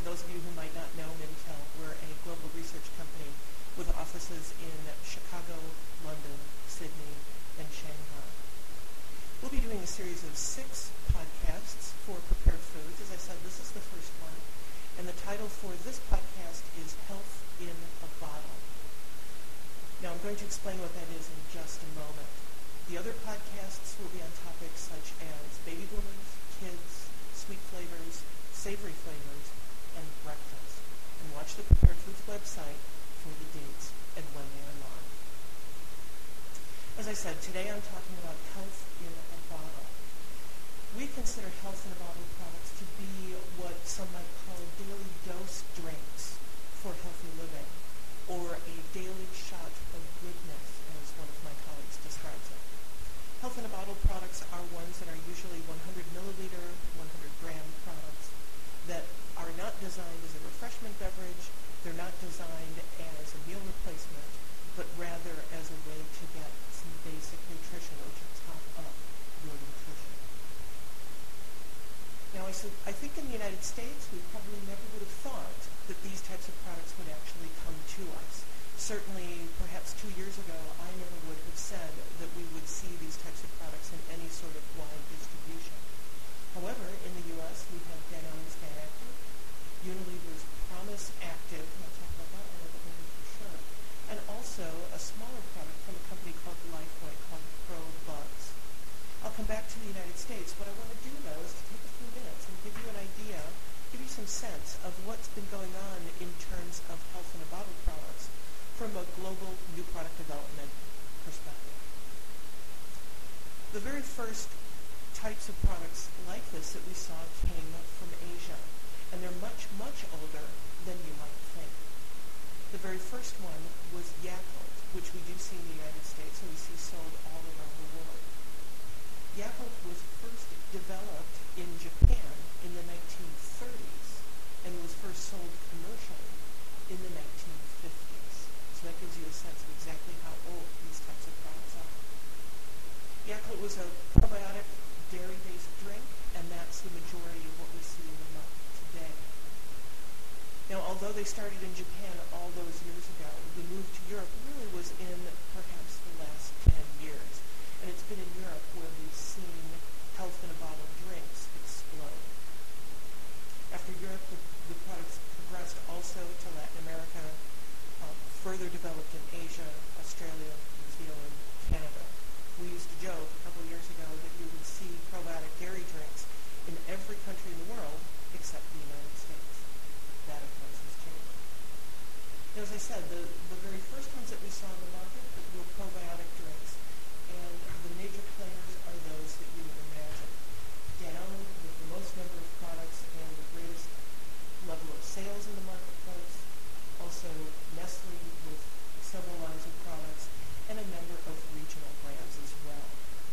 those of you who might not know Mintel, we're a global research company with offices in Chicago, London, Sydney, and Shanghai. We'll be doing a series of 6 podcasts for Prepared Foods. As I said, this is the first one, and the title for this podcast is Health in a Bottle. Now, I'm going to explain what that is in just a moment. The other podcasts will be on topics such as baby boomers, kids, sweet flavors, savory flavors, and breakfast. And watch the Prepared Foods website for the dates and when they are live. As I said, today I'm talking about health in a bottle. We consider health in a bottle products to be what some might call daily dose drinks for healthy living, or a daily shot of goodness, as one of my colleagues describes it. Health in a bottle products are ones that are usually 100 milliliter, 100 gram products that are not designed as a refreshment beverage. They're not designed as a meal replacement, but rather as a way to get some basic nutrition or to top up your nutrition. Now, I think in the United States, we probably never would have thought that these types of products would actually come to us. Certainly, perhaps 2 years ago, I never would have said that we would see these types of products in any sort of wide distribution. However, in the U.S., we have Danone's Scan Active, Unilever's Promise Active, and I'll talk about that a little bit later for sure, and also a smaller product from a company called Lifebuoy called Pro Buzz. I'll come back to the United States. What I want to do, though, is to take a few minutes and give you an idea, give you some sense of what's been going on in terms of health in a bottle products from a global new product development perspective. The very first types of products like this that we saw came from Asia, and they're much, much older than you might think. The very first one was Yakult, which we do see in the United States and we see sold all around the world. Yakult was first developed in Japan in the 1930s and was first sold commercially in the 1950s. So that gives you a sense of exactly how old these types of products are. Yakult was a probiotic dairy-based drink, and that's the majority of what we see in the market today. Now, although they started in Japan all those years ago, the move to Europe really was in perhaps the last 10 years. And it's been in Europe where we've seen health in a bottle drinks explode. After Europe, the products progressed also to Latin America, further developed in Asia, Australia, New Zealand, Canada. We used to joke a couple of years ago that you would see probiotic dairy drinks in every country in the world except the United States. That, of course, has changed. Now, as I said, the very first ones that we saw in the market were probiotic drinks, and the major players are those that you would imagine. Danone with the most number of products and the greatest level of sales in the marketplace. Also, Nestle with several lines of products, and a number of regional brands as well.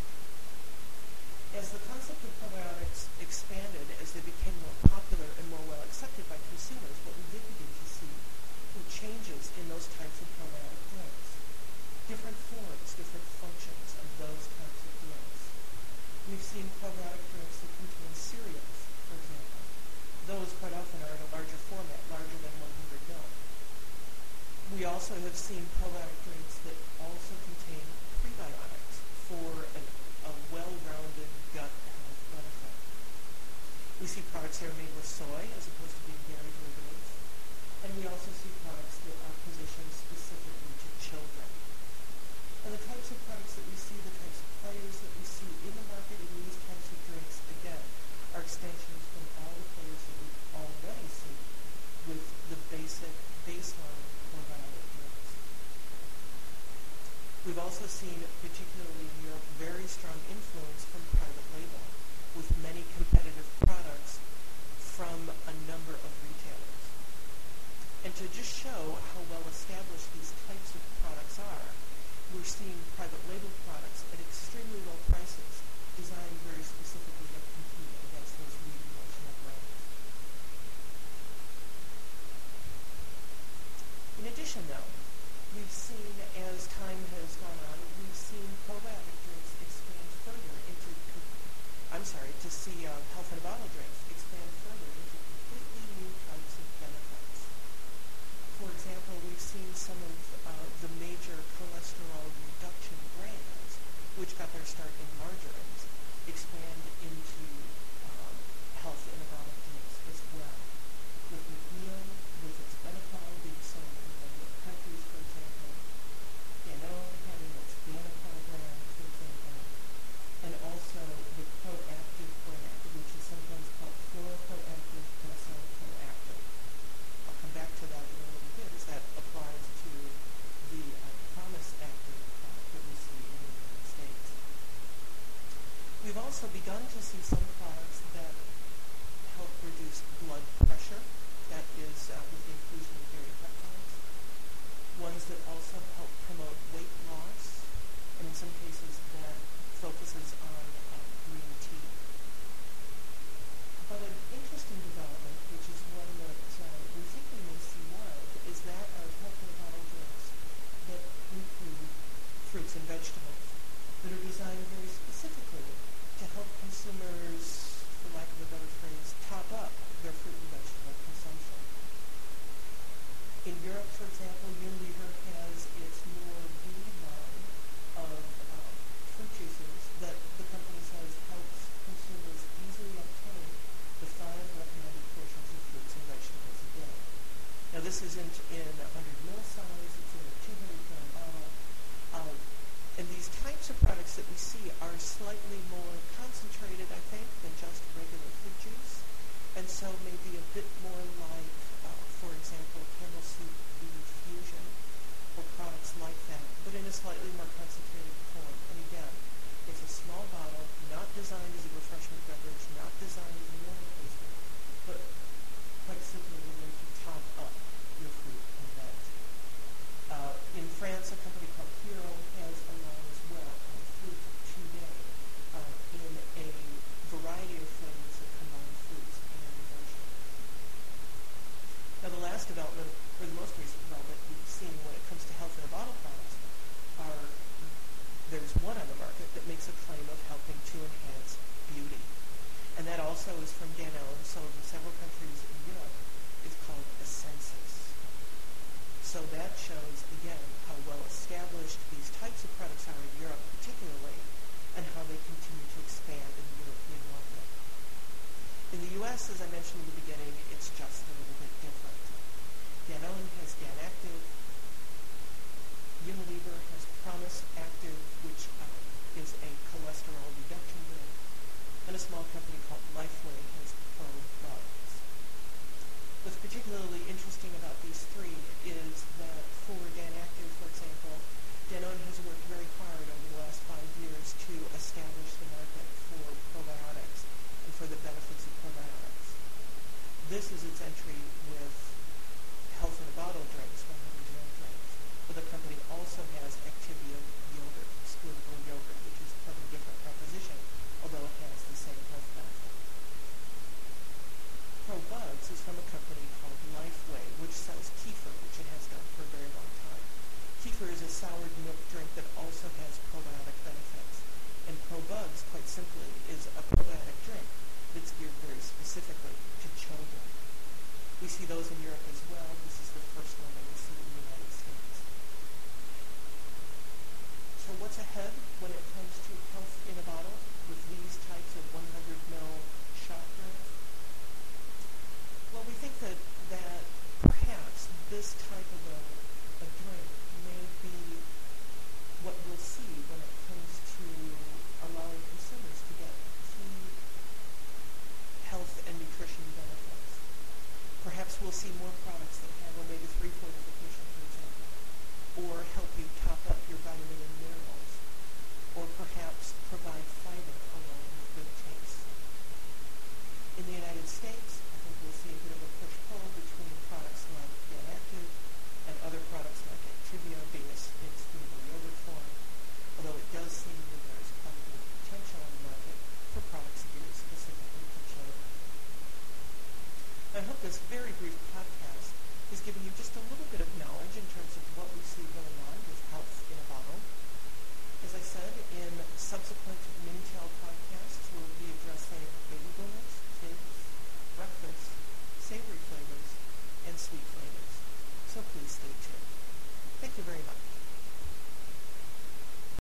As the concept of probiotics expanded, as they became more popular and more well accepted by consumers, what we did begin to see were changes in those types of probiotic drinks. Different forms, different functions of those types of drinks. We've seen probiotic drinks that contain cereals, for example. Those quite often are in a larger format, larger than 100 ml. We also have seen probiotic drinks that also contain prebiotics for a well-rounded gut health benefit. We see products that are made with soy as opposed to being dairy derivatives. And we also see products that are positioned specifically to children. And the types of products that we see, the types of players that we see in the market in these types of drinks, again, are extensions from all the players that we've already seen with the basic baseline probiotic drinks. We've also seen, particularly in Europe, very strong influence from private label, with many competitive products from a number of retailers. And to just show how well established these types of products are, we're seeing private label products at extremely low prices, designed very specifically to compete against those leading national brands. In addition, though, we've seen, as time has gone on, we've seen probiotic drinks expand further into, health in a bottle drinks expand further into completely new types of this isn't in 100 ml size, it's in a 200-gram bottle. And these types of products that we see are slightly more concentrated, I think, than just regular fruit juice. And so maybe a bit more like, for example, Camel Soup Fusion or products like that, but in a slightly more concentrated form. And again, it's a small bottle, not designed as a refreshment beverage, not designed as a meal replacement, but quite simply a way to top up your fruit and veg. In France, a company called Hero has a line as well called Fruit Today in a variety of flavors that combine fruits and vegetables. Now, the last development, or the most recent development we've seen when it comes to health in a bottle products there's one on the market that makes a claim of helping to enhance beauty. And that also is from Danone, sold in several countries in Europe. It's called Essensis. So that shows, again, how well established these types of products are in Europe particularly, and how they continue to expand in the European market. In the U.S., as I mentioned in the beginning, it's just a little bit different. Danone has Dan Active. Unilever has Promise Active, which is a cholesterol reduction drink. And a small company called Lifeway has ProBugs. What's particularly interesting about these three is that for Dan Active, for example, Danone has worked very hard over the last 5 years to establish the market for probiotics and for the benefits of probiotics. This is its entry with health in a bottle drinks, 100-gram drinks. But the company also has Activia yogurt, squirtable yogurt, which is quite a different proposition, although it has the same health benefit. ProBugs is from a company called Lifeway, which sells kefir, which it has done for a very long time. Kefir is a soured milk drink that also has probiotic benefits. And ProBugs, quite simply, is a probiotic drink that's geared very specifically to children. We see those in Europe as well. This is the first one that we see in the United States. So what's ahead when it comes to health in a bottle with these types of 100 ml shot drinks? Well, we think that perhaps this type of a drink may be what we'll see when it comes to allowing consumers to get key health and nutrition benefits. Perhaps we'll see more products that have omega-3 fortification, for example, or help you top up your vitamin and minerals, or perhaps provide fiber along with good taste. In the United States, I think we'll see a bit of a push-pull between products like Dan Active and other products like Activia being in squeezable yogurt form, although it does seem that there is quite a bit of potential on the market for products geared specifically to children. I hope this very brief podcast has given you just a little bit of knowledge in terms of what we see going on with health in a bottle. As I said, in subsequent Mintel podcasts, we'll be addressing baby boomers, kids, breakfast, savory flavors, and sweet flavors. So please stay tuned. Thank you very much.